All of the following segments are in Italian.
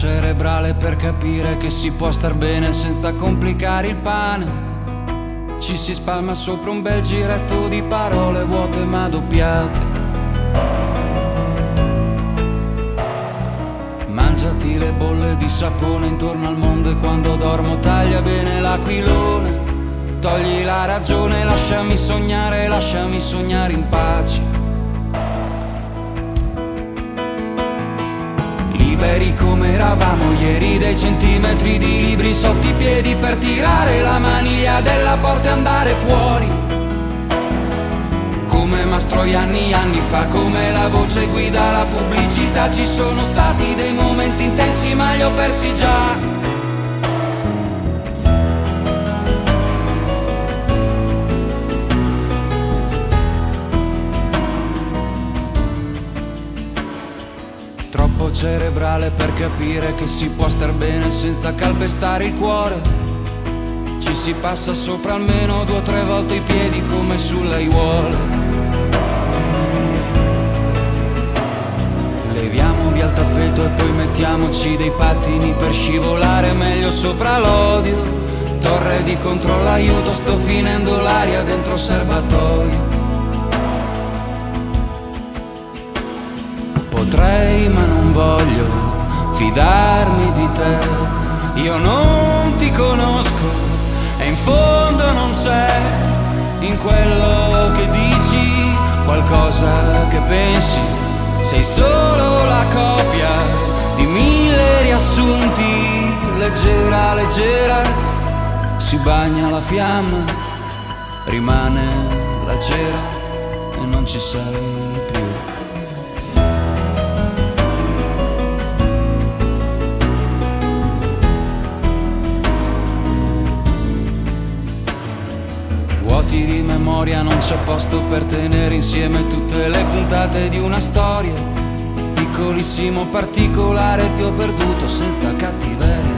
cerebrale per capire che si può star bene senza complicare il pane. Ci si spalma sopra un bel giretto di parole vuote ma doppiate. Mangiati le bolle di sapone intorno al mondo e quando dormo taglia bene l'aquilone. Togli la ragione, lasciami sognare in pace. Liberi come eravamo ieri, dei centimetri di libri sotto i piedi per tirare la maniglia della porta e andare fuori. Come Mastroianni anni fa, come la voce guida la pubblicità. Ci sono stati dei momenti intensi ma li ho persi già. Troppo cerebrale per capire che si può star bene senza calpestare il cuore. Ci si passa sopra almeno 2 o 3 volte i piedi come sulle aiuole. Leviamo via il tappeto e poi mettiamoci dei pattini per scivolare meglio sopra l'odio. Torre di controllo, aiuto, sto finendo l'aria dentro serbatoio. Potrei ma non voglio fidarmi di te. Io non ti conosco e in fondo non c'è in quello che dici qualcosa che pensi. Sei solo la copia di 1000 riassunti. Leggera, leggera, si bagna la fiamma, rimane la cera e non ci sei più. Di memoria non c'è posto per tenere insieme tutte le puntate di una storia. Piccolissimo particolare ti ho perduto senza cattiveria.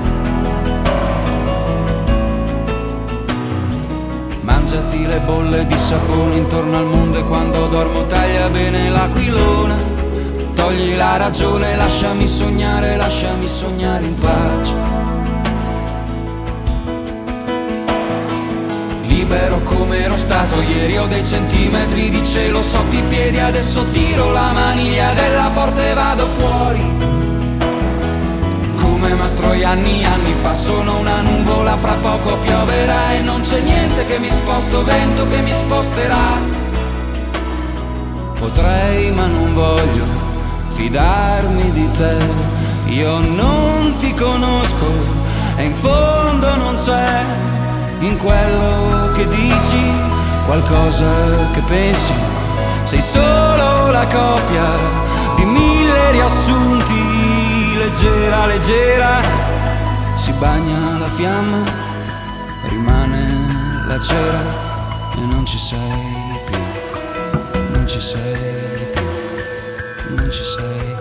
Mangiati le bolle di sapone intorno al mondo e quando dormo taglia bene l'aquilone. Togli la ragione, lasciami sognare in pace. Libero come ero stato ieri, ho dei centimetri di cielo sotto i piedi. Adesso tiro la maniglia della porta e vado fuori. Come Mastroianni anni fa, sono una nuvola, fra poco pioverà e non c'è niente che mi sposto, vento che mi sposterà. Potrei ma non voglio fidarmi di te. Io non ti conosco e in fondo non c'è in quello che dici qualcosa che pensi. Sei solo la copia di 1000 riassunti. Leggera, leggera, si bagna la fiamma, rimane la cera e non ci sei più. Non ci sei più. Non ci sei.